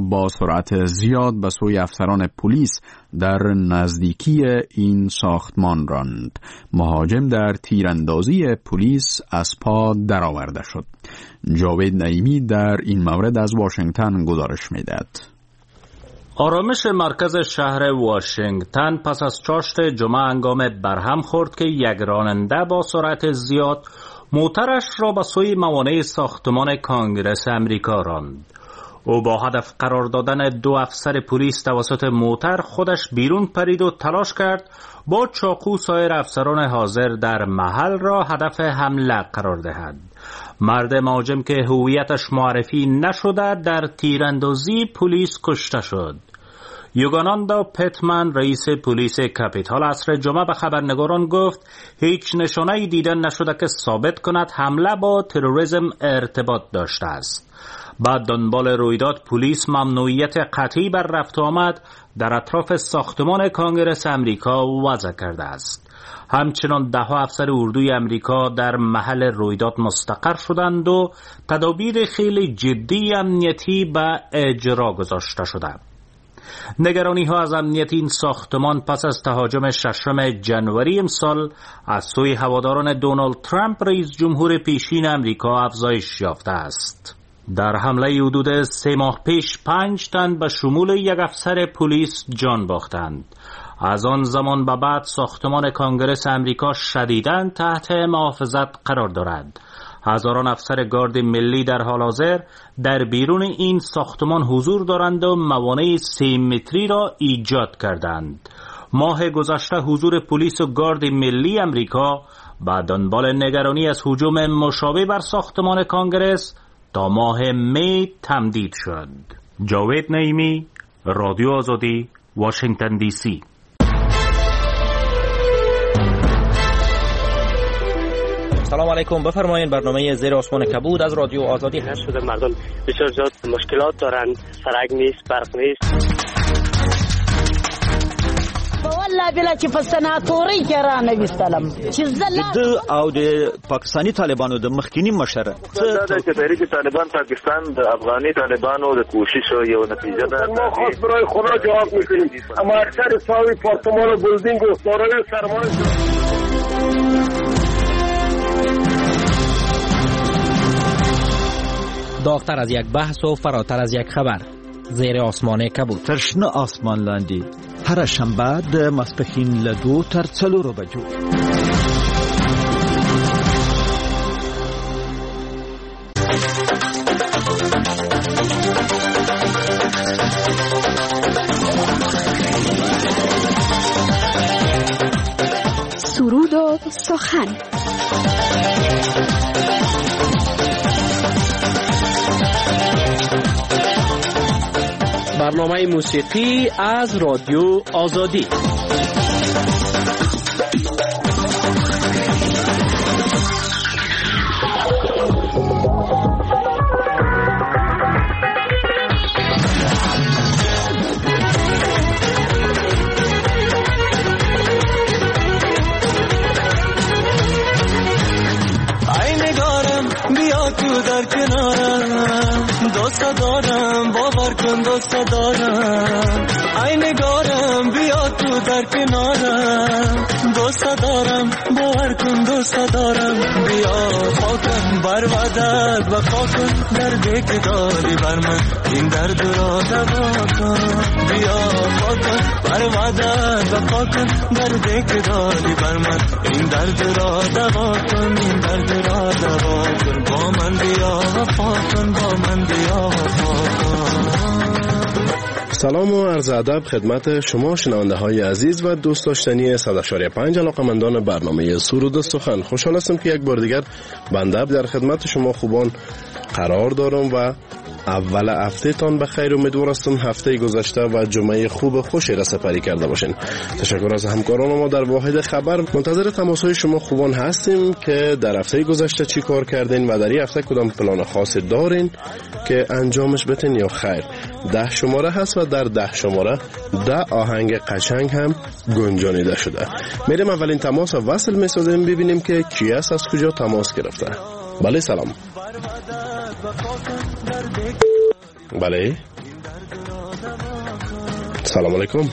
با سرعت زیاد به سوی افسران پلیس در نزدیکی این ساختمان راند. مهاجم در تیراندازی پلیس از پا درآورده شد. جاوید نعیمی در این مورد از واشنگتن گزارش می‌دهد. آرامش مرکز شهر واشنگتن پس از چاشت جمعه هنگام برهم خورد که یک راننده با سرعت زیاد موترش را به سوی موانع ساختمان کانگرس امریکا راند. او با هدف قرار دادن 2 افسر پلیس توسط موتر خودش بیرون پرید و تلاش کرد با چاقو سایر افسران حاضر در محل را هدف حمله قرار دهد. مرد مهاجم که هویتش معرفی نشده در تیراندازی پلیس کشته شد. یوگاناندا پتمن رئیس پلیس کپیتال عصر جمعه به خبرنگاران گفت هیچ نشانه‌ای دیده نشده که ثابت کند حمله با تروریسم ارتباط داشته است. بعد دنبال رویداد پلیس ممنوعیت قطعی بر رفت و آمد در اطراف ساختمان کانگرس امریکا وضع کرده است. همچنان 10 افسر اردوی امریکا در محل رویداد مستقر شدند و تدابیر خیلی جدی امنیتی به اجرا گذاشته شده. نگرانی ها از امنیت این ساختمان پس از تهاجم 6 جنوری امسال از سوی هواداران دونالد ترامپ رئیس جمهور پیشین امریکا افزایش یافته است. در حمله حدود 3 ماه پیش 5 تن به شمول 1 افسر پلیس جان باختند. از آن زمان به بعد ساختمان کانگرس امریکا شدیداً تحت محافظت قرار دارد. هزاران افسر گارد ملی در حال حاضر در بیرون این ساختمان حضور دارند و موانع 3 متری را ایجاد کردند. ماه گذشته حضور پلیس و گارد ملی امریکا به دنبال نگرانی از هجوم مشابه بر ساختمان کانگرس تا ماه می تمدید شد. جاوید نعیمی، رادیو آزادی، واشنگتن دی سی. سلام علیکم، بفرمایید. برنامه زیر آسمان کبود از رادیو آزادی هست. شده مردم بسیار زیاد مشکلات دارن، سرک نیست، برق نیست. والله بلا چې په سناتوري کې را نه وستلم چې د او د پاکستانی طالبانو د مخکینی مشره چې تحریک طالبان پاکستان د افغاني طالبانو د کوششو یو نتیجه ده. ما خاص برای خدا جواب میکنیم، اما اکثر ساوی پارتمان و بلدینگ و دارای سرمایه داغتر از یک بحث و فراتر از یک خبر. زیر آسمان کبود. ترشنه آسمان لاندی هر شنبه د ماسپښین له 2 تر 4 بجو. سرود و سخن. برنامه موسیقی از رادیو آزادی. تو در کنارم، دوست دارم، باور کن دوست دارم. ای نگارم بیا تو در کنارم، دوست دارم، باور کن دوست دارم. بیا خاکم بر وعدت وفا کن، دردی که داری بر من این درد را دوا کن. بیا خاکم بر وعدت وفا کن، دردی که داری بر من این درد را دوا کن، این درد را دوا کن. با من بیا وفا کن، با من بیا وفا کن. سلام و عرض ادب خدمت شما شنونده های عزیز و دوست داشتنی 100.5 علاقمندان برنامه سرود و سخن. خوشحال هستم که یک بار دیگر بنده در خدمت شما خوبان قرار دارم و اول هفته تان بخیر. امیدوار هستم هفته گذشته و جمعه خوب خوشی را سپری کرده باشین. تشکر از همکاران ما در واحد خبر. منتظر تماس های شما خوبان هستیم که در هفته گذشته چی کار کردین و در این هفته کدام پلان خاصی دارین که انجامش بتین یا خیر. 10 شماره هست و در 10 شماره 10 آهنگ قشنگ هم گنجانیده شده. میریم اولین تماس وصل میسازیم ببینیم که کی است، از کجا تماس گرفته. بله سلام. بله سلام علیکم.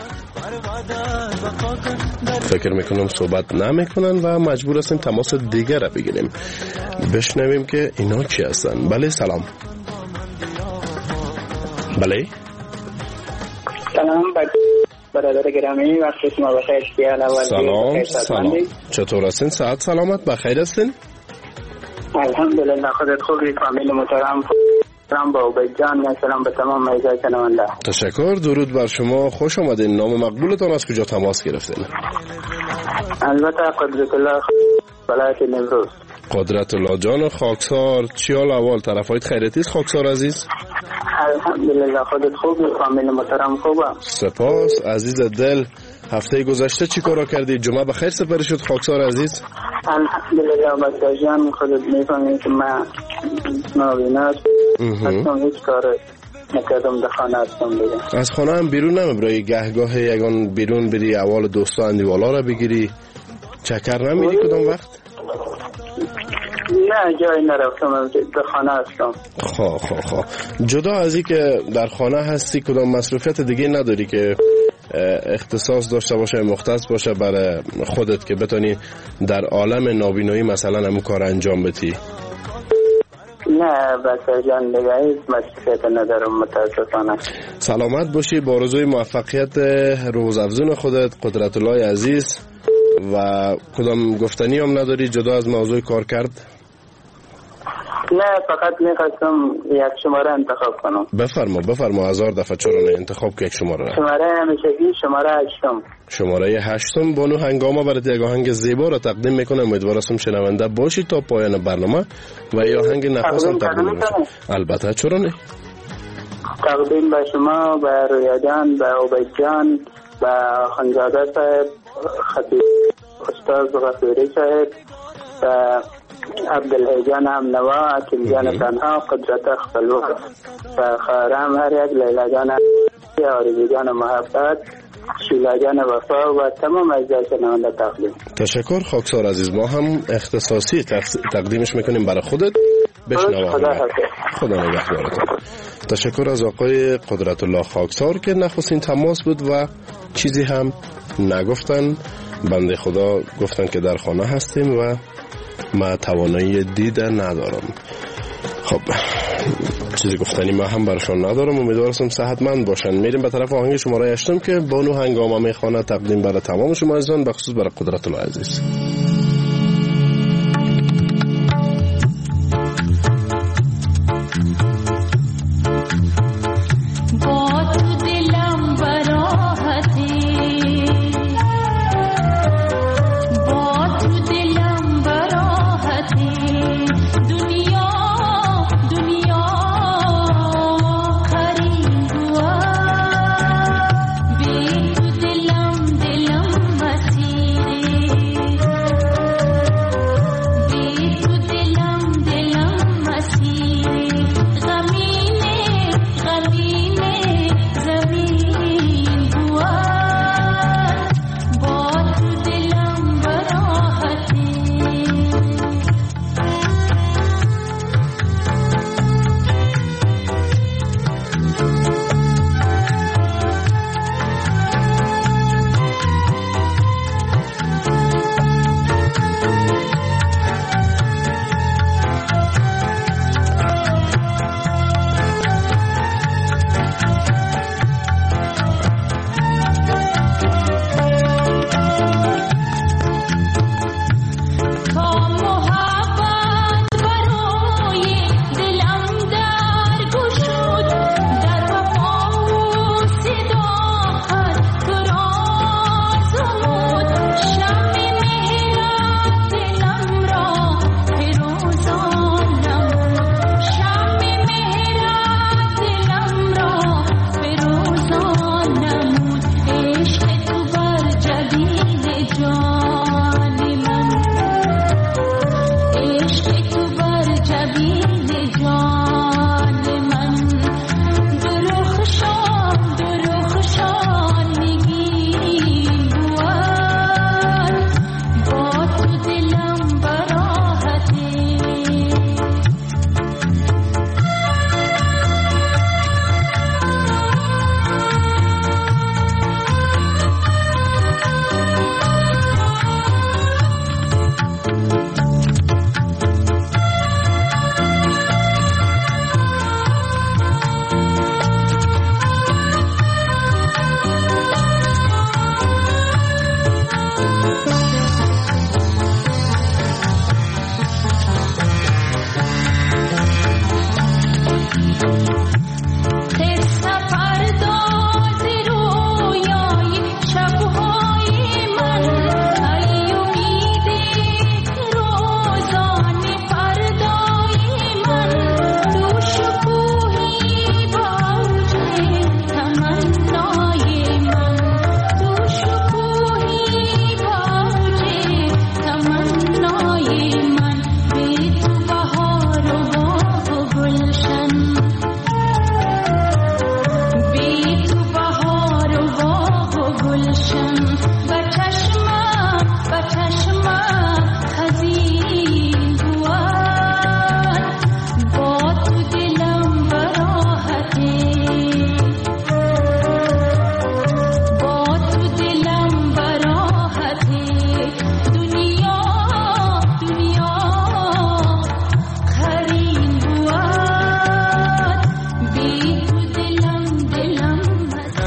فکر میکنم صحبت نمیکنن و مجبور هستیم تماس دیگر را بگیریم. بشنویم که اینا چی هستن. بله سلام. بله سلام برادر گرامی، وقت شما بخیر. سلام. چطور هستین؟ صحت سلامت بخیر هستین؟ الحمدلله خودت خوبی؟ فامیل محترم سلام با عبید جان، سلام به تمام اعضای شنونده. تشکر. درود بر شما، خوش آمدین. نام مقبولتان از کجا تماس گرفتین؟ البته قدرت الله ولایت نیمروز. قدرت الله جان خاکسار، چی حال احوال؟ طرفایت خیرتی است خاکسار عزیز؟ الحمدلله خودت خوبی؟ فامیل محترم خوبه؟ سپاس عزیز دل. هفته گذشته چی کارا کردی؟ جمعه بخیر سپری شد خاکسار عزیز؟ الحمدلله بچه جان، خودت میفهمی که من نابینا هستم، هیچ کار نکردم، در خانه هستم دیگه. از خانه هم بیرون نمیبرایی؟ گهگاه یگان بیرون بری اول دوستا اندیوالا را بگیری؟ چکر نمیری کدام وقت؟ نه جایی نرفتم، در خانه هستم. خواه جدا از این که در خانه هستی کدام مصروفیت دیگه نداری که اختصاص داشته باشه، مختص باشه برای خودت که بتونی در عالم نابینایی مثلا همون کار انجام بدی؟ نه بچه جان دیگه هیچ مصروفیت ندارم متاسفانه. سلامت باشی، با آرزوی موفقیت روزافزون خودت قدرت الله عزیز. و کدام گفتنی هم نداری جدا از موضوع کار کرد؟ نه فقط میخواستم یک شماره انتخاب کنم. بفرما 1000 دفعه چرا نه، انتخاب که یک شماره. شماره همیشگی شماره 8. شماره 8 بانو هنگامه برات یک آهنگ زیبا را تقدیم میکنم. امیدوارم شنونده باشی تا پایان برنامه و یا آهنگ نخواست تقدیم میکنم. البته چرا نه. تقدیم به شما، به رویا جان، به عبید جان، به خانزاده صاحب، خطیب استاد غفوری صاحب، به عبدالحی جان هم نوا، عکیل جان تنها، قدرت خلوت، و خارم هر یک، لیلا جان آرزو جان محبت، شیلا جان وفا و تمام اجزای شنونده تقدیم. تشکر خاکسار عزیز. ما هم اختصاصی تقدیمش میکنیم برای خودت. بشنوا. خدا نگهدارتون. تشکر از آقای قدرت الله خاکسار که نخستین تماس بود و چیزی هم نگفتن. بنده خدا گفتن که در خانه هستیم و ما توانایی دیدن ندارم. خب چیزی گفتنی ما هم برشان ندارم. امیدوارم صحتمند باشن. میریم به طرف آهنگ شماره 8 که بانو هنگامه میخوانه تقدیم برای تمام شما عزیزان، به خصوص برای قدرت الله عزیز.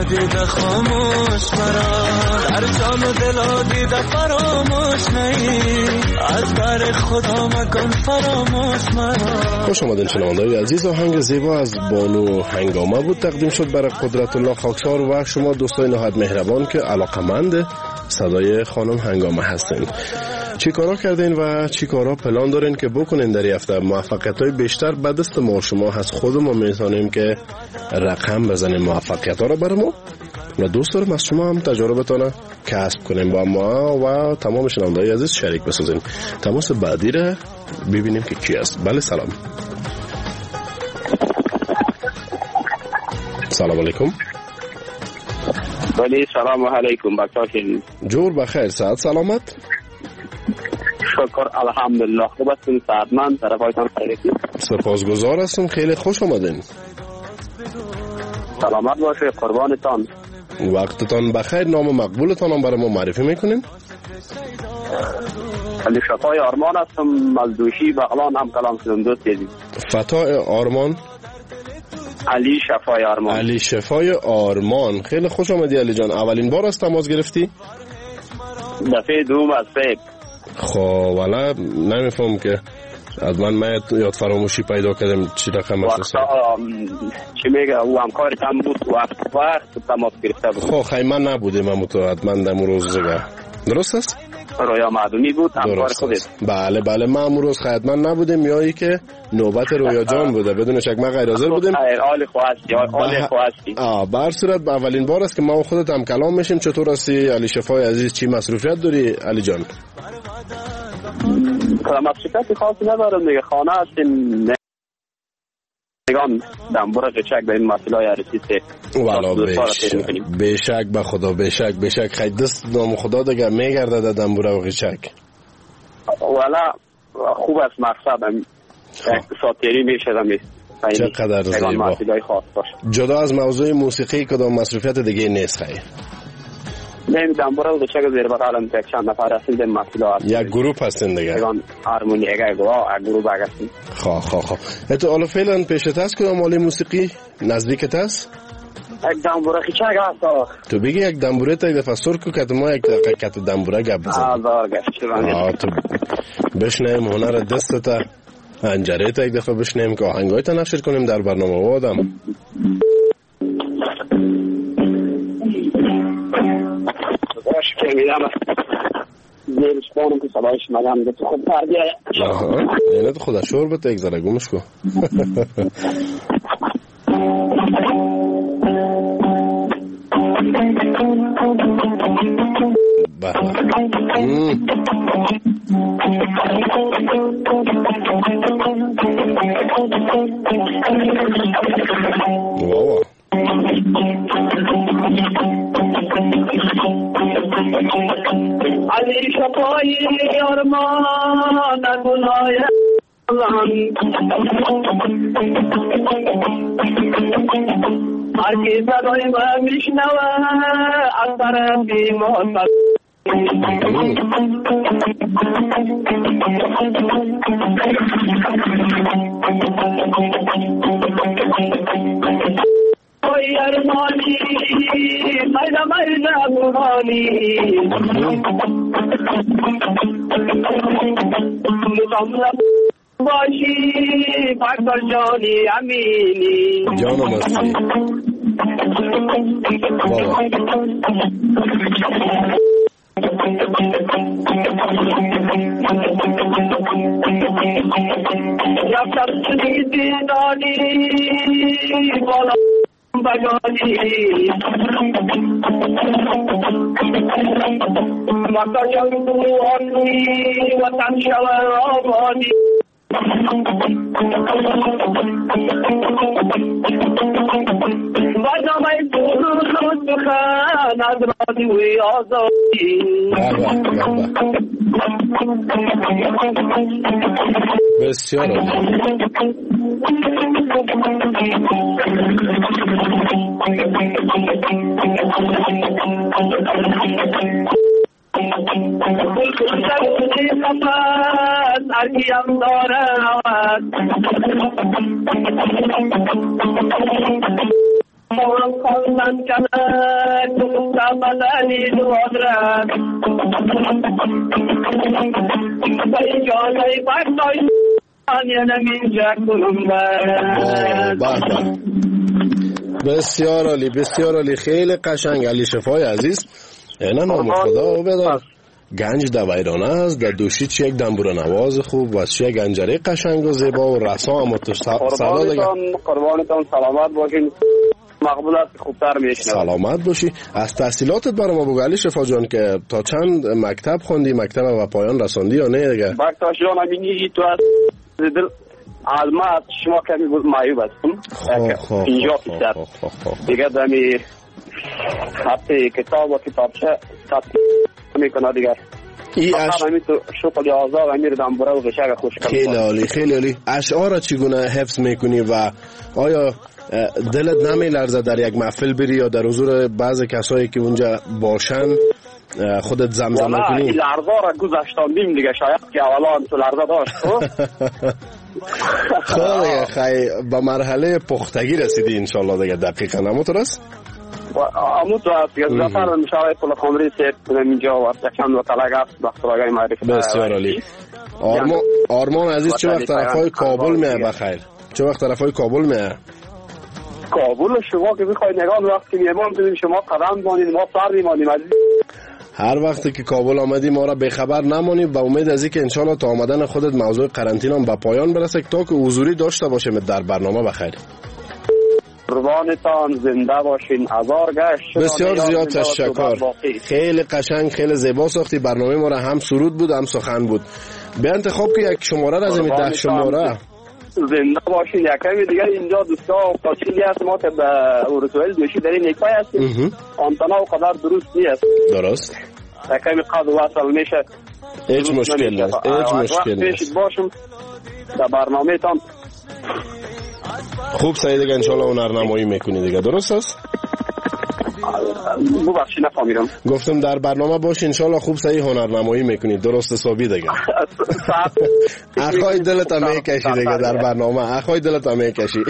دیده خاموش مرا، در جان و دل دیده فراموش نی، از بر خدا مکن فراموش مرا. خوش آمدین شنونده‌های عزیز. آهنگ زیبا از بانو هنگامه بود تقدیم شد برای قدرت الله خاکسار و شما دوستای نهایت مهربان که علاقمند صدای خانم هنگامه هستین. چی کارا کردین و چی کارا پلان دارین که بکنین در هفته؟ موفقیت‌های بیشتر به دست ما شما هست. خود ما میتونیم که رقم بزنیم موفقیت‌ها را برای ما و دوست دارم از شما هم تجربتان کسب کنیم با ما و تمام شنونده‌های عزیز شریک بسازیم. تماس بعدی را ببینیم که کی است. بله سلام. سلام علیکم. ولی سلام علیکم. بخیر. جور بخیر. صحت سلامت؟ شکر الحمدلله. خوب هستین؟ سعادتمند. طرفایتان خیلی سپاسگزار هستم. خیلی خوش آمدین. سلامت باشه. قربانتان. وقتتان بخیر. نام مقبولتان هم برای ما معرفی میکنین؟ علی شفای آرمان هستم از دوشی بغلان. هم کلام شدم دوست دیدیم. فتای آرمان؟ علی شفای آرمان. علی شفای آرمان. خیلی خوش آمدی علی جان. اولین بار است تماس گرفتی؟ دفعه دوم از فیب. خب والا نمیفهم که از من یاد فراموشی پیدا کردم چی رقم است. چی میگه او همکار تام بود وقت تماس گرفته بود. خب خیمن نبودیم من در روز زگه. درست است؟ رویا معدومی بود همکار خودت. بله بله ما امروز خدمت نبودیم یا که نوبت رویا جان بوده بدون شک ما غیر حاضر بودیم. خیر حال خواستی. بر صورت اولین بار است که ما خودت هم کلام میشیم. چطور هستی علی شفای عزیز؟ چی مصروفیت داری علی جان؟ مصروفیت خاصی ندارم دیگه. خانه هستیم نگان دنبور قچک به این مسئله عرصی والا بشک به خدا بشک خیلی دست نام خدا دیگه میگرده در دنبور و قچک. والا خوب است مقصدم ساتیری میشدم. چقدر زیبا. جدا از موضوع موسیقی کدام مصروفیت دیگه نیست خیلی؟ نیم دنبور و قچک زیر بغلم یک چند نفر هستیم در مسئله. یک گروپ هستین دیگه؟ هارمونی یک گروپ هستیم. خواه اتو حالا فعلا پیشت هست کدام آله موسیقی نزدیکت هست؟ یک دنبوره خیچه هست. تو بگی یک دنبوره تا یک دفعه سر کو که ما یک کت دنبوره گپ بزنیم. تو بشنیم هنر دستتا انجره تا یک دفعه بشنیم که آهنگای تا نشر کنیم در برنامه و آدم. باش که میدم زیرش بانم که صدایش مگم ده تو خود پردیه. اینه تو خدا شور بته یک ذره گمش کو. واو علی شفای آرمان گناه هر کی صدای من میشنوه از طرف محمد اوی ارمانی میدا گناهی مطمئن باشی فکر جانی امینی جانم هستی رفتم توی دیدانی بالا بگانی مکتا جنگو آنوی وطن شور آبانی برنامه درود بخن از رادیوی آزادی بسیار هرگیم دارد خواندن کنه تو سمدنی دوادرم بای جانای بردای آنیا نمیجا کنم بسیار عالی بسیار عالی، خیلی قشنگ. علی شفای عزیز اینا نام خدا بدار گنج در ویرانه است، در دوشیچ یک دنبور نواز خوب و یک گنجره قشنگ و زیبا و رسا هم تو سلام دیگه. قربانتان سلامت باشین، مقبول است، خوبتر میشنم. سلامت باشی. از تحصیلاتت برای ما بگو علی شفا جان که تا چند مکتب خوندی، مکتب و پایان رساندی یا نه دیگه؟ بکتاش جان همینی تو از دل از ما از شما کمی بود معیوب هستم 50% دیگه دمی خطی کتاب و کتابچه میکنه دیگه همین تو شغل آزاد امیر دنبوره و بشک خوش کنم. خیلی عالی خیلی عالی. اشعار چگونه حفظ میکنی و آیا دلت نمیلرزه در یک محفل بری یا در حضور بعض کسایی که اونجا باشن خودت زمزمه کنی؟ این لرزه را گذاشتاندیم دیگه، شاید که اولا تو لرزه داشت خیلی خیلی به مرحله پختگی رسیدی انشالله دیگه. دقیقا همونطور است؟ همونطور است دیگه. زفر مشاوره پول خمری سیب کنم اینجا و چند و طلق است بختراگای معرفت. بسیار عالی. آرمان عزیز چه وقت طرفای کابل میه بخیر؟ چه وقت طرفای کابل میه؟ کابل شما که بخوای نگاه وقتی میمان ببینیم شما قدم بانید ما سر میمانیم عزیز. هر وقتی که کابل آمدی ما را بخبر نمانی و امید از اینکه انشالله تا آمدن خودت موضوع قرنطینه هم به پایان برسه تا که حضوری داشته باشیم در برنامه. بخیر قربانتان، زنده باشین، هزار گشت. بسیار زیاد تشکر، خیلی قشنگ خیلی زیبا ساختی برنامه ما را، هم سرود بود هم سخن بود. به انتخاب که یک شماره از این 10 شماره. زنده باشین. یکمی دیگه اینجا دوستا افتادشی هست ما که به اورسوئل دوشی در این نکای هستیم، آنتنا و قدر درست نیست. درست یکمی قد وصل میشه، هیچ مشکل نیست، هیچ مشکل نیست. باشم در برنامه تان خوب سعی دیگه انشالله هنرنمایی میکنی دیگه. درست است؟ ببخشید نفهمیدم. گفتم در برنامه باش انشالله خوب سعی هنرنمایی میکنی. درست حسابی دیگه. اخوای دلت هم میکشی دیگه در برنامه، اخوای دلت هم میکشی.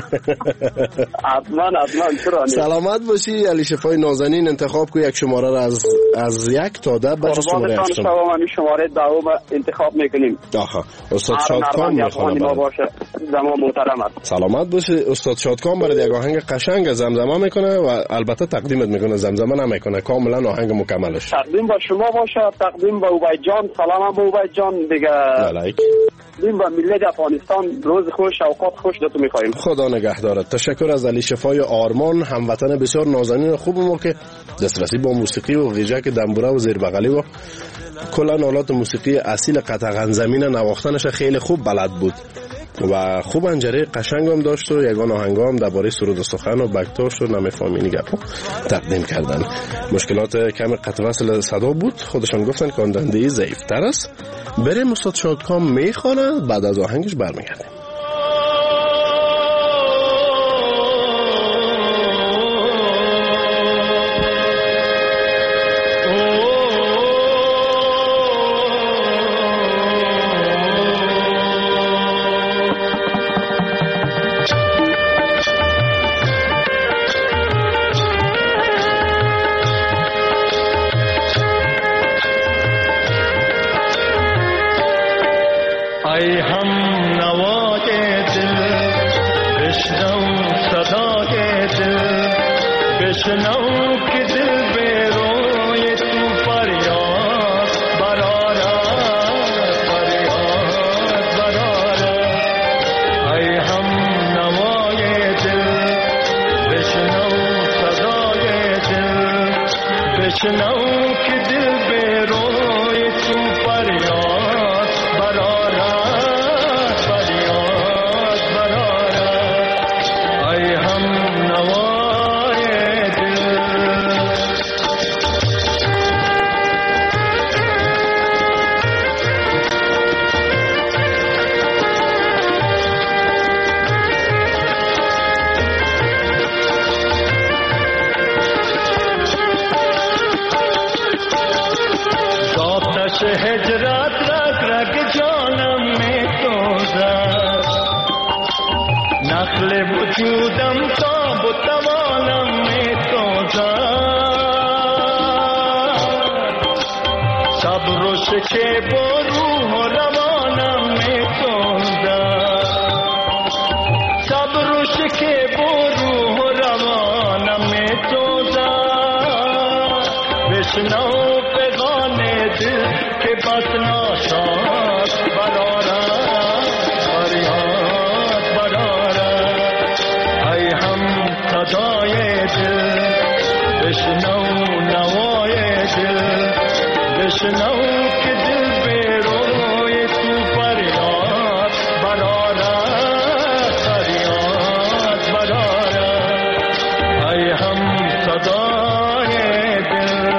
حتما چرا نیست. سلامت باشی. علی شفای نازنین انتخاب کو یک شماره را از 1 تا 10 بچه شماره هستم. من شماره 10 انتخاب میکنیم. آها استاد شادکام میخوام باشه. زمان محترم است. سلامت باشی. استاد شادکام برای یک آهنگ قشنگ زمزمه میکنه و البته تقدیمت میکنه، زمزمه نمیکنه، کاملا آهنگ مکملش. تقدیم با شما باشه، تقدیم با عبید جان. سلام با عبید جان دیگه. تقدیم با ملت افغانستان. روز خوش، اوقات خوش دتو میخوایم. خدا نگهدارت. تشکر از علی شفای آرمان، هموطن بسیار نازنین خوب ما که دسترسی با موسیقی و غیجک دنبوره و زیر بغلی و کلا آلات موسیقی اصیل قطغن زمین نواختنش خیلی خوب بلد بود و خوب انجره قشنگ هم داشت و یگان آهنگا هم درباره سرود و سخن و بکتاش و نمیفهمینی گپا تقدیم کردن. مشکلات کم قطع وصل صدا بود، خودشان گفتن که آندندهی ضعیفتر است. بریم استاد شادکام میخوانه، بعد از آهنگش برمیگردیم. وجودم تا بتوانم که با روح و روانم میتوزد صبرش که با روح و روانم میتوزد بشنو پیغام دل که بس ناشاد برارد فریاد برارد ای هم صدای دل بشنو نوای دل بشنو که دل به روی تو فریاد برارد فریاد برارد ای هم صدای دل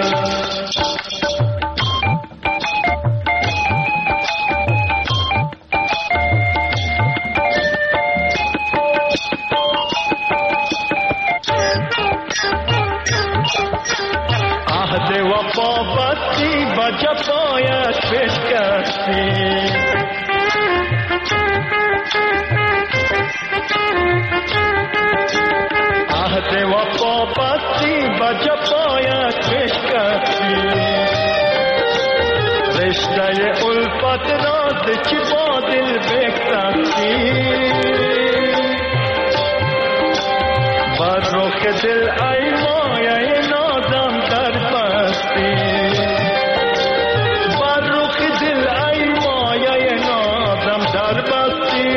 عهد وفا بستی و جفایت بشکستی عهد وفا بستی و جفایت بشکستی رشته الفت راز چی با دل بکسستی بر رخ دل ای مایه نازم در بستی بر رخ دل ای مایه نازم در بستی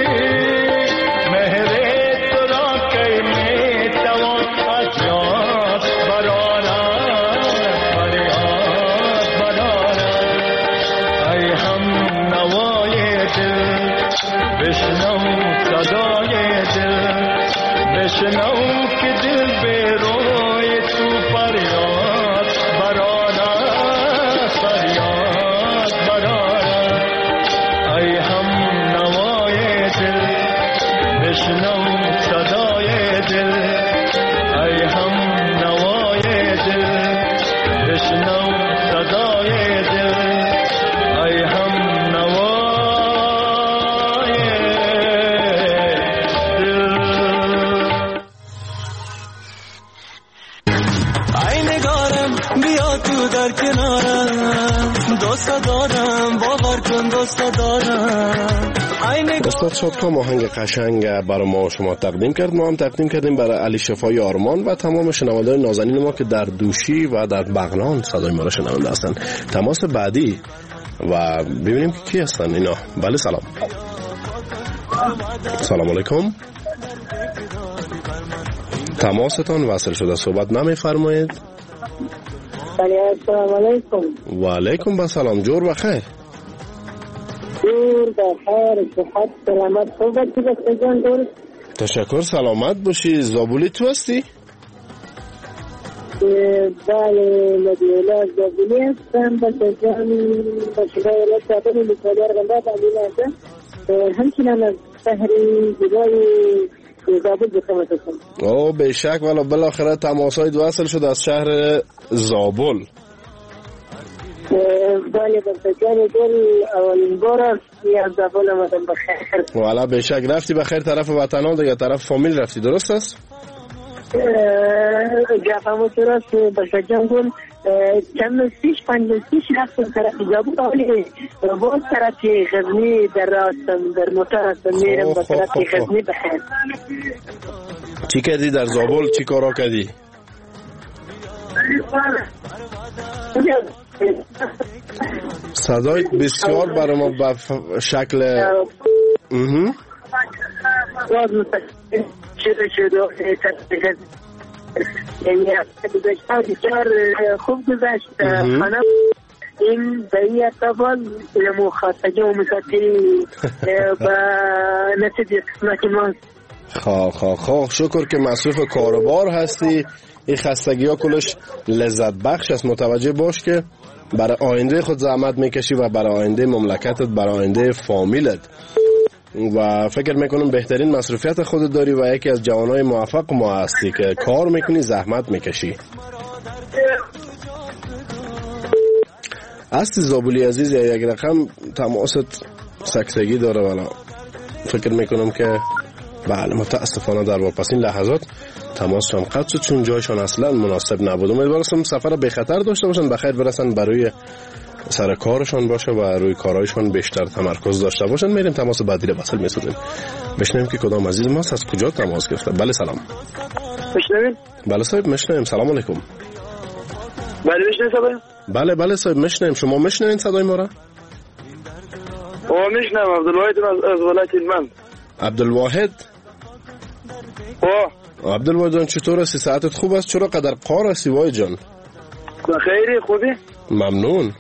مهر تو را که میتوان از یاد برارد فریاد برارد ای هم نوای دل بشنو صدای دل بشنو که دل به روی تو فریاد برارد فریاد برارد ای هم نوای دل بشنو صدای دل ای هم نوای دل بشنو صدای دل ای هم نوای در کنارم دوست دارم باور کن دوست دارم استاد شادکام آهنگ قشنگ برای ما و شما تقدیم کرد. ما هم تقدیم کردیم برای علی شفای آرمان و تمام شنوندگان نازنین ما که در دوشی و در بغلان صدای ما را شنونده هستند. تماس بعدی و ببینیم که کی هستن اینا. بله سلام. سلام علیکم. تماستان وصل شده، صحبت نمی‌فرمایید. السلام علیکم. و علیکم السلام. جور بخیر. جور بخیر، صحت سلامت خوبه که بسیار دور. تشکر، سلامت باشی. زابولی تو هستی؟ بله مدیولا زابولی هستم. بسیار باشیده ایلت سابقی مکادر غنبات علیل هستم. همچنان از شهری زیبای زابل بخمت هستم. او به شک والا بالاخره تماسای وصل شد از شهر زابل. بله بسیار دور اولین بار است که از زابل آمدم بخیر. والا به شک رفتی بخیر طرف وطنان دیگه، طرف فامیل رفتی، درست است؟ گفتم تو راست بسیار گل چند سیش پنج سیش رفتم طرف زابل، ولی باز طرف غزنی در راستم در موتر هستم میرم به طرف غزنی بخیر. چی کردی در زابل؟ چی کارا کردی؟ صدایت بسیار برای ما به شکل باز شده یعنی گذاشتم بسیار خوب گذاشت خانم. این بایی اتفاق لمخاطجه و مسافری با نتیجه قسمت ما. خواه شکر که مصروف کاربار هستی. این خستگی ها کلش لذت بخش است. متوجه باش که برای آینده خود زحمت میکشی و برای آینده مملکتت، برای آینده فامیلت، و فکر میکنم بهترین مصروفیت خودت داری و یکی از جوانای موفق ما هستی که کار میکنی، زحمت میکشی. هستی زابلی عزیز، یک رقم تماست سکسگی داره ولی فکر میکنم که بله متاسفانه در واپسین لحظات تماسشان قطع شد چون جایشان اصلا مناسب نبود. امیدوارم سفر به خطر داشته باشن، بخیر برسن برای سر کارشان باشه و روی کارهایشان بیشتر تمرکز داشته باشن. میریم تماس بعدی رو وصل می‌سازیم. بشنویم که کدام عزیز ماست، از کجا تماس گرفته. بله سلام. میشنوید؟ بله صاحب میشنویم. سلام علیکم. بله میشنوید صاحب؟ بله صاحب میشنویم. شما میشنوین صدای ما را؟ میشنوم. عبدالواحد از ولایت هلمند. عبدالواحد؟ عبدالواحد جان چطور هستی؟ صحتت خوب است؟ چرا قدر قار هستی وای جان؟ خیری خوبی؟ ممنون.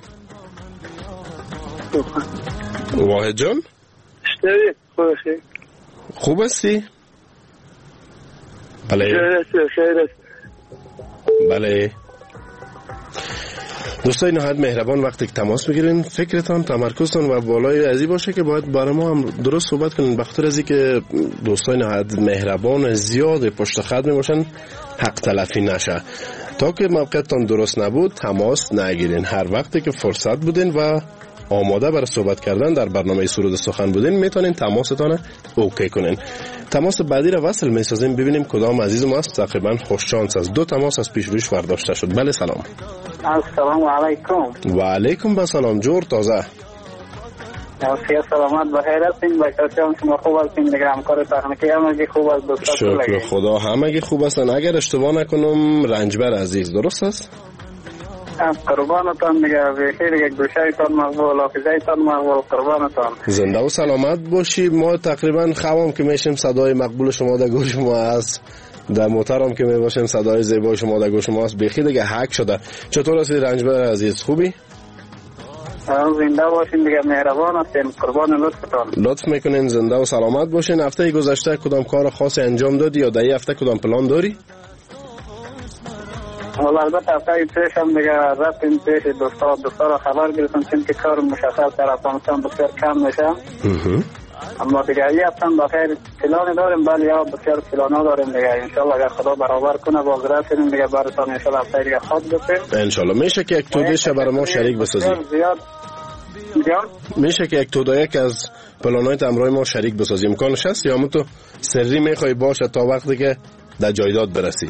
واحد جان؟ شتوی خوبی. خوب هستی؟ بله. خیر است. بله. دوستای نهایت مهربان، وقتی که تماس میگیرین فکرتان تمرکزتان و بالای ازی باشه که باید برای ما هم درست صحبت کنین، بخاطر ازی که دوستای نهایت مهربان زیاد پشت خط میباشن حق تلفی نشه. تا که موقعتان درست نبود تماس نگیرین. هر وقتی که فرصت بودین و آماده برای صحبت کردن در برنامه سرود سخن بودین میتونین تماستان اوکی کنین. تماس بعدی را وصل میسازیم ببینیم کدام عزیز ما است. تقریبا خوش شانس است. 2 تماس از پیش روش برداشته شد. بله سلام. السلام علیکم. و علیکم السلام. جور تازه. سیاه سلامت بخیر هستین؟ بچه هم شما خوب هستین؟ دیگه همکار تکنیکی همگی خوب است؟ شکر خدا همگی خوب هستن. اگر اشتباه نکنم رنجبر عزیز درست است؟ قربانتان دیگه بخیر. یک گوشه‌تان مقبول، حافظه‌تان مقبول. قربانتان. زنده و سلامت باشی. ما تقریبا خوام که میشیم صدای مقبول شما در گوش ما است، در موترم که میباشیم صدای زیبای شما در گوش ما است. بخیر دیگه حق شده. چطور هستی رنجبر عزیز؟ خوبی؟ زنده باشین دیگه. مهربان هستین. قربان لطفتان. لطف میکنین. زنده و سلامت باشین. هفته گذشته کدام کار خاصی انجام دادی یا در این هفته کدام پلان داری؟ والا البته هفته پیش هم دیگه رفتیم پیش دوستا را خبر گرفتم چون که کار مشخص در افغانستان بسیار کم میشه. اما دیگه یه هفته هم بخیر پلان داریم. بله یا بسیار پلانا داریم دیگه. انشالله اگر خدا برابر کنه باز رفتیم دیگه براتان انشالله هفته دیگه خود بسیم. انشالله. میشه که یک تودهش برای ما شریک بسازیم؟ میشه که یک توده‌یک از پلانایت امرای ما شریک بسازیم؟ امکانش هست یا تو سری میخوای باشه تا وقتی که در جایداد برسی؟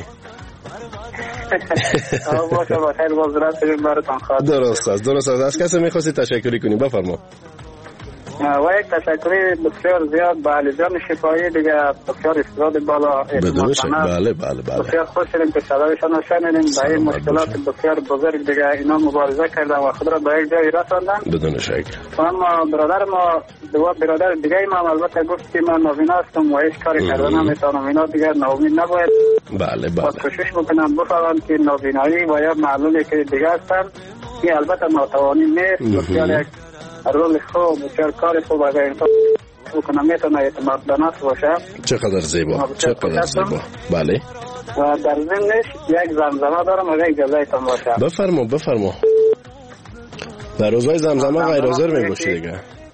باشه بخیر باز رفتیم براتان خود. درست است. از کسی میخواستی تشکری کنی؟ بفرما. و یک تشکری بسیار زیاد به علی جان شفایی دیگه. بسیار استعداد بالا. بدون شک. بله. بسیار خوش شدیم که صدایشان رو شنیدیم. با این مشکلات بسیار بزرگ دیگه اینا مبارزه کردن و خود را به یک جایی رساندن. بدون شک. اما برادر ما برادر دیگه ما البته گفت که من نوینا هستم و هیچ کاری کردن نمیتونم. اینا دیگه ناامید نباید. بله. کوشش بکنم بفهمم که نابینایی و یا معلولی که دیگه هستن که البته ناتوانی نیست. بسیار یک رول خوب بسیار کار خوب اگر انسان بکنه میتونه اعتماد به نفس باشه. چقدر زیبا. بله. و در ضمنش یک زمزمه دارم اگر اجازه ایتان باشه. بفرما. در روزهای زمزمه غیر حاضر میباشی دیگه.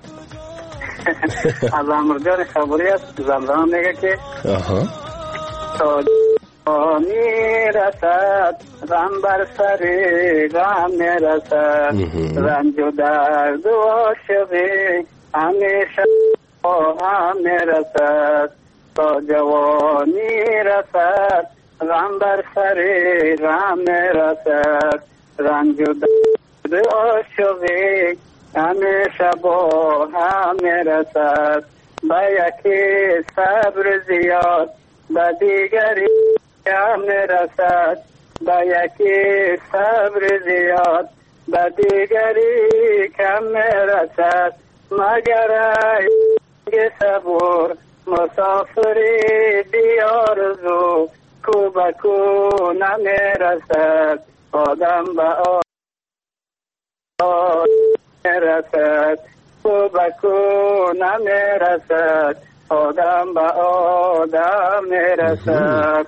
از امرجان خبری است. زمزمه میگه که تا میرسد غم بر سر غم میرسد، رنج و درد و عاشقی همیشه با هم میرسد. تا جوانی رسد غم بر سر غم میرسد، رنج و درد و عاشقی همیشه با هم میرسد. با یکی صبر زیاد به دیگری کم میرسد، با یکی صبر زیاد به دیگری کم میرسد. مگر ای صبور مسافری بیارزو، کو به کو نمیرسد آدم به آدم میرسد، کو به کو نمیرسد آدم به آدم میرسد.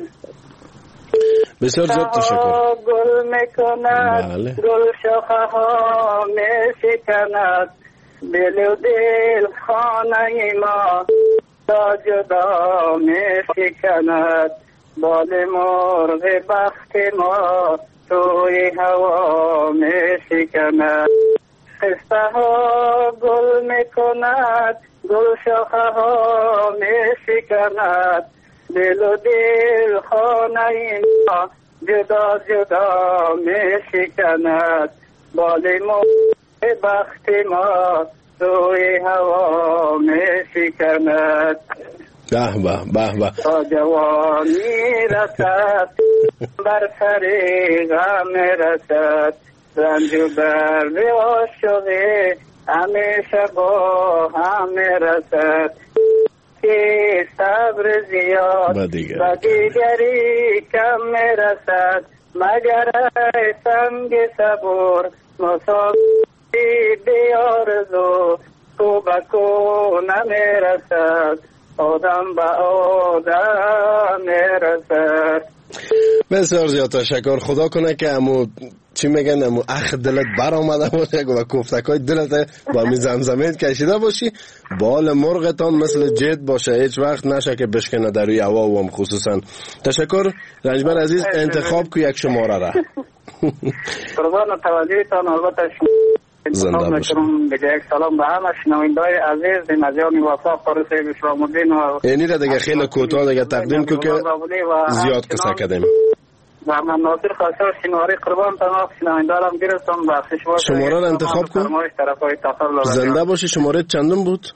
بسیار زیاد تشکر. گل میکند گل شاخه ها میشکند، دل و دل خانه ما تا جدا میشکند. بال مرغ بخت ما توی هوا میشکند. قصه ها گل میکند گل شاخه ها میشکند، دل و دل خانه ما جدا جدا میشکند. بال مرغ بخت ما روی هوا می شکند. به به به به. تا جوانی رسد بر سر غم رسد، رنج و درد عاشقی همیشه با هم رسد. که صبر زیاد و دیگری کم رسد، مگر سنگ صبر مسافری بیارزو تو بکو نمیرسد، آدم به آدم میرسد. بسیار زیاد تشکر. خدا کنه که امو چی میگن امو اخ دلت بر آمده باشه و کوفتکای دلت با می زمزمید کشیده باشی، بال مرغتان مثل جد باشه، هیچ وقت نشه که بشکنه در روی هوا و هم خصوصا. تشکر رنجبر عزیز. انتخاب کو یک شماره را. قربان توجهتان. البته زنده باشید. یک سلام به همه شنونده‌های عزیز نزیان موفق فارسی اسلام الدین و اینی را دیگه خیلی کوتاه دیگه تقدیم کو که زیاد قصه کردیم. و من ناصر خاصر شنواری قربان تمام شنوندارم گرفتم بخشش باشه. شماره را انتخاب کن. زنده باشی. شماره چندم بود؟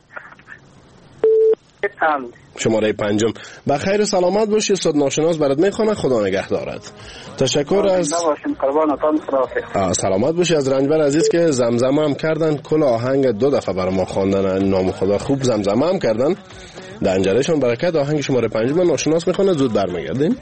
شماره 5. بخیر سلامت باشی. صد ناشناس برات میخونه. خدا نگهدارت. تشکر از سلامت باشی از رنجبر عزیز که زمزمه هم کردن. کل آهنگ 2 دفعه برای ما خواندن. نام خدا خوب زمزمه هم کردن. در انجرشون برکت. آهنگ شماره 5 ناشناس میخونه. زود برمیگردیم.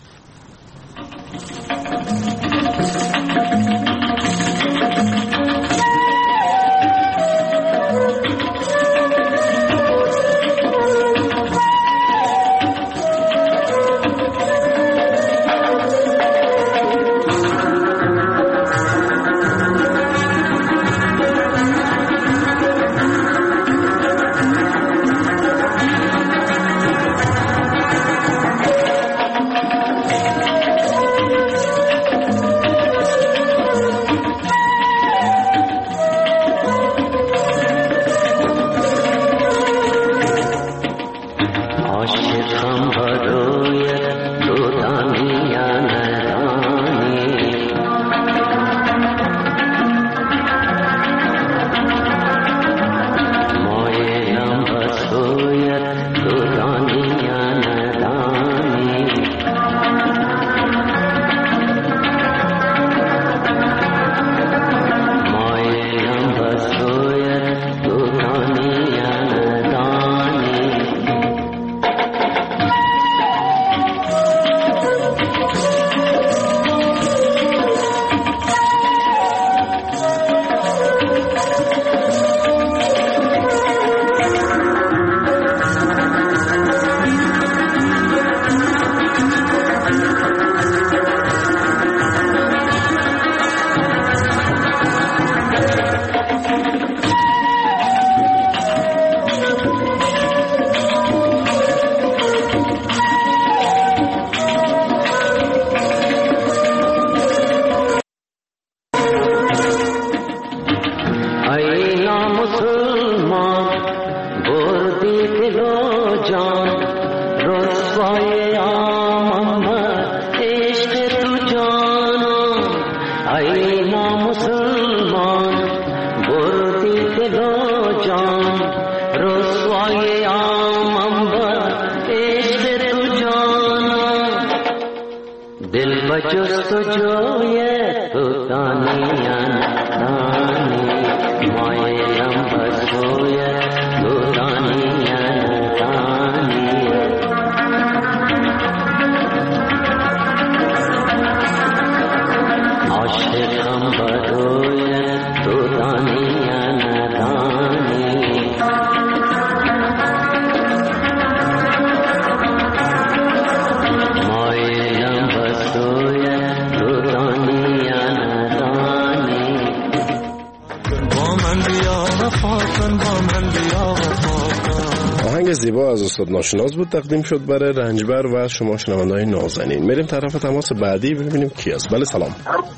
زیبا از استاد ناشناس بود تقدیم شد برای رنجبر و شما شنونده‌های نازنین. میریم طرف تماس بعدی ببینیم کی است. بله سلام.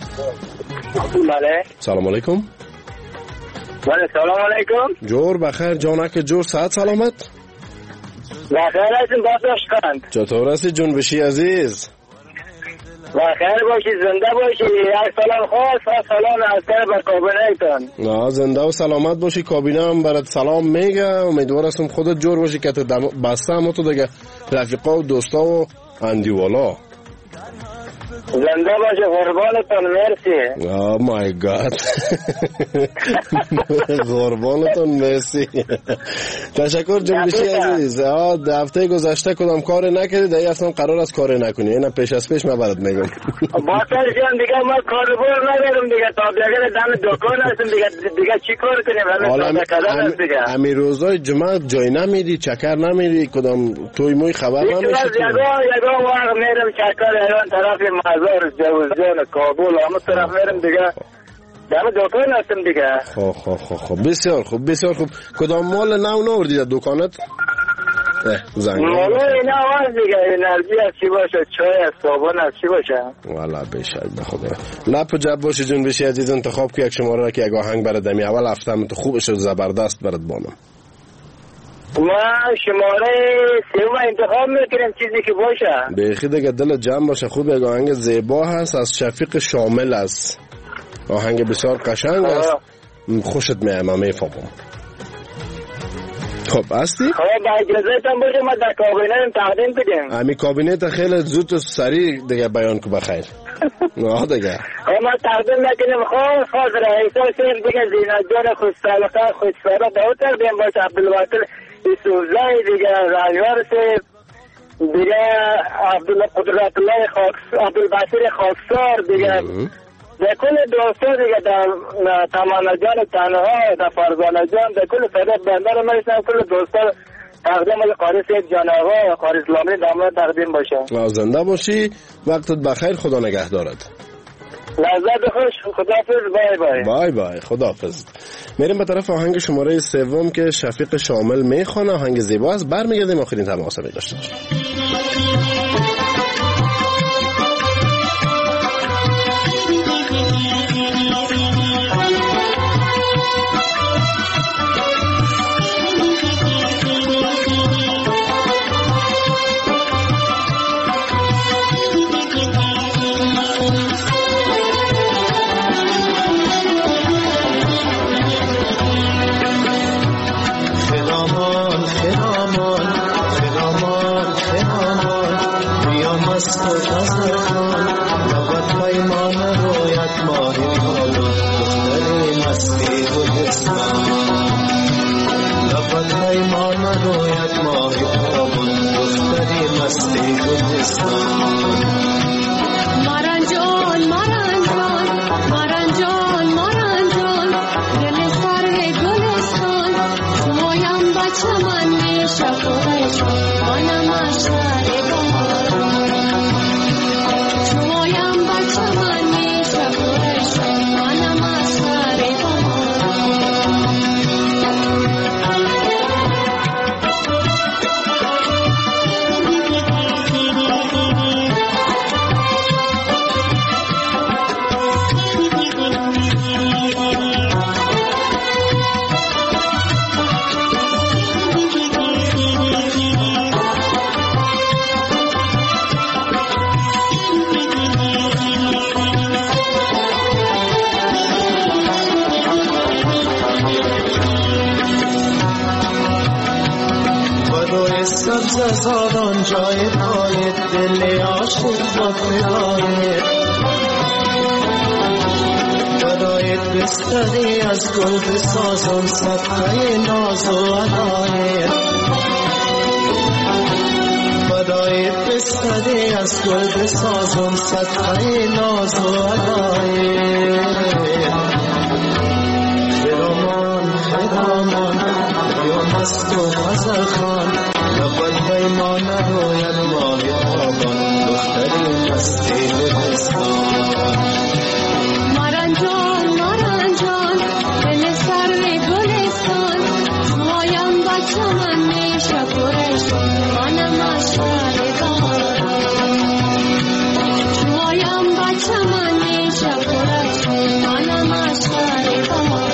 بله سلام علیکم. بله سلام علیکم. جور بخیر جانک جور صحت سلامت. بخیر هستیم بازداشتند. چطور هستی جنبشی عزیز؟ و خیر باشی، زنده باشی. یک سلام خاص و سلام از طرف کابینه. زنده و سلامت باشی. کابینه هم برات سلام میگه. امیدوار هستم خودت جور باشی که تو بسته هم تو دیگه رفیقا و دوستا و اندیوالا. زنده باشی، قربانتون. مرسی. مای گاد. قربانتون مرسی. تشکر جنبشی عزیز. هفته گذشته کدام کار نکردی، دیگه اصلا قرار است کار نکنی. اینا پیش از پیش من برات میگم. باطل جان دیگه ما کاربار ندارم دیگه، تا دیگه دم دکان هستم دیگه چی کار کنیم؟ همین روزای جمعه جای نمیری، چکر نمیری، کدام توی موی خبر نمیشه؟ یگا وقت میرم چکر ایران طرف مزار جوزجان کابل همه طرف میرم دیگه، دم دکان هستم دیگه. خب بسیار خوب بسیار خوب. کدام مال نو نوردی در دکانت؟ مال اینا آواز دیگه، انرژی از چی باشه، چای از صابون از چی باشه. والا بشک بخدا لپ جب باشه جنبشی عزیز. انتخاب که یک شماره را که یک آهنگ برات دمی اول هفته هم تو خوب شد زبردست برات بانم. ما شماره سوم انتخاب میکنیم چیزی که باشه بیخی دیگه دل جمع باشه. خوب یک آهنگ زیبا هست از شفیق شامل است. آهنگ بسیار قشنگ است. خوشت میام میفهمم. خب هستی؟ با اجازهتان باشه ما در کابینه تقدیم بدیم. امی کابینه تا خیلی زود و سریع دیگه بیان کو بخیر. نه دیگه ما تقدیم نکنیم. خواست رئیسا سیر دیگه زینت جان خوشسلقه خوشسلقه داوتر بیم باشه، عبدالباطل ایسوزای دیگه رایوار سیر دیگه، قدرت الله عبدالباطل خاکسار دیگه، در کل دوستا دیگه، در تمانا جان تنها، در فرزانه جان، در کل صدق بندر میشنم کل دوستا تقدیم قاری سید جان آقا قاری اسلامی داماد تقدیم باشه. زنده باشی، وقتت بخیر، خدا نگه دارد. لذت خوش، خداحافظ. بای بای. بای بای، خداحافظ. میریم به طرف آهنگ شماره سوم که شفیق شامل میخوانه. آهنگ زیبا است. برمیگردیم آخرین تماس می داشته باشیم. زادان جای پای دل عاشق با فدایت فدایت بستدی از گل بسازم صدقه ناز و عدایت فدایت بستدی از گل بسازم صدقه ناز و عدایت خرامان یا مست و غزل خان لبت پیمان روید ماه تابان دختری مستی گلستان مارنجان دل سر گلستان مایم بچه من میشه پرش منم اشتر دارم مایم بچه من میشه پرش منم اشتر دارم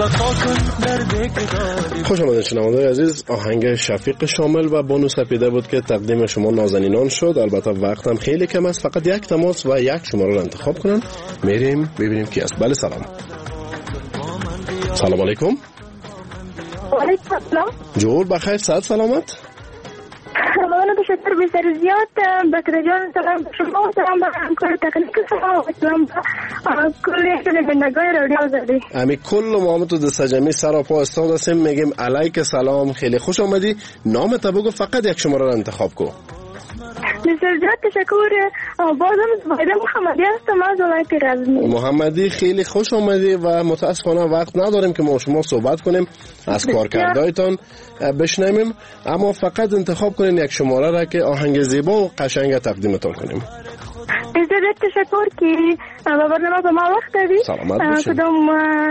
خوش آمدید شنوندگان عزیز. آهنگ شفیق شامل و بانو سپیده بود که تقدیم شما نازنینان شد. البته وقتم خیلی کم است، فقط یک تماس و یک شماره را انتخاب کنن. میریم ببینیم کی است. بله سلام. سلام علیکم. وعلیکم السلام. جور بخیر، صحت سلامت؟ ممنون، تشکر بسیار زیاد. بکر جان سلام به شما، سلام به همکار تکنیک شما و سلام به کل شنوندگان رادیو آزادی. امی کل ما تو دستجمی سر و پا استاد هستیم. میگیم علیک سلام، خیلی خوش آمدی. نامت بگو، فقط یک شماره را انتخاب کو. بسیار زیاد تشکر. بازم زبیده محمدی هستم از ولایت غزنی. محمدی خیلی خوش آمدی و متاسفانه وقت نداریم که ما شما صحبت کنیم، از کارکردایتان بشنویم، اما فقط انتخاب کنین یک شماره را که آهنگ زیبا و قشنگ تقدیمتان کنیم. بسیار تشکر که با برنامه به ما وقت دادی. سلامت باشید. کدام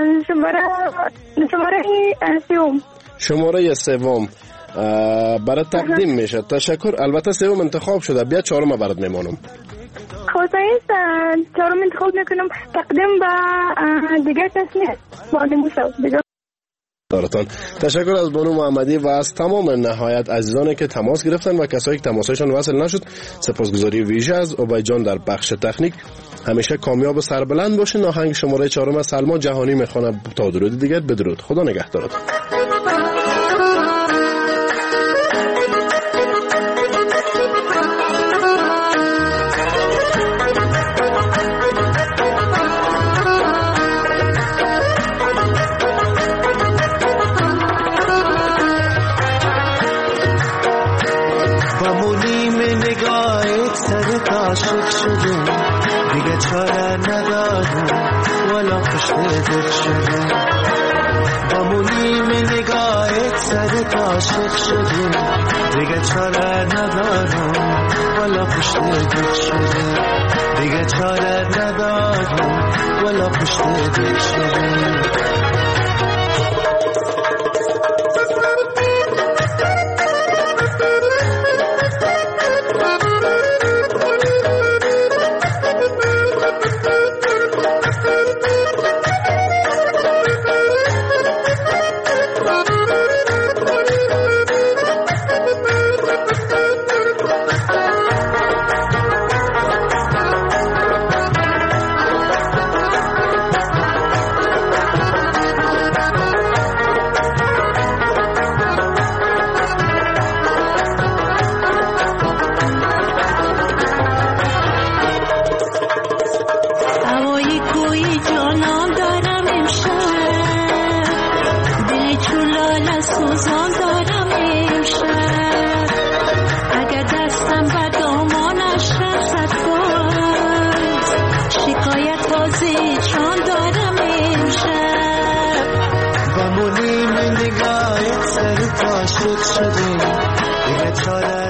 شماره سوم برای تقدیم میشه. تشکر. البته سوم انتخاب شده، بیا چهارم برات میمانم. خواهیست چهارم انتخاب میکنم، تقدیم به دیگر کس نیست، بانو موسا. تشکر از بانو محمدی و از تمام نهایت عزیزانی که تماس گرفتن و کسایی که تماسشون وصل نشد. سپاسگزاری ویژه از عبید جان در بخش تکنیک. همیشه کامیاب و سربلند باشین. آهنگ شماره 4 از سلما جهانی میخوانه. تا درود دیگر، بدرود. خدا نگهدارتون. عاشق شدیم دیگه چاره ندارم ولا پشت دل شدیم با مونیم نگاهت سرت عاشق شدیم دیگه چاره ندارم ولا پشت دل شدیم دیگه چاره ندارم ولا پشت دل شدیم عاشق شدیم دیگه چاره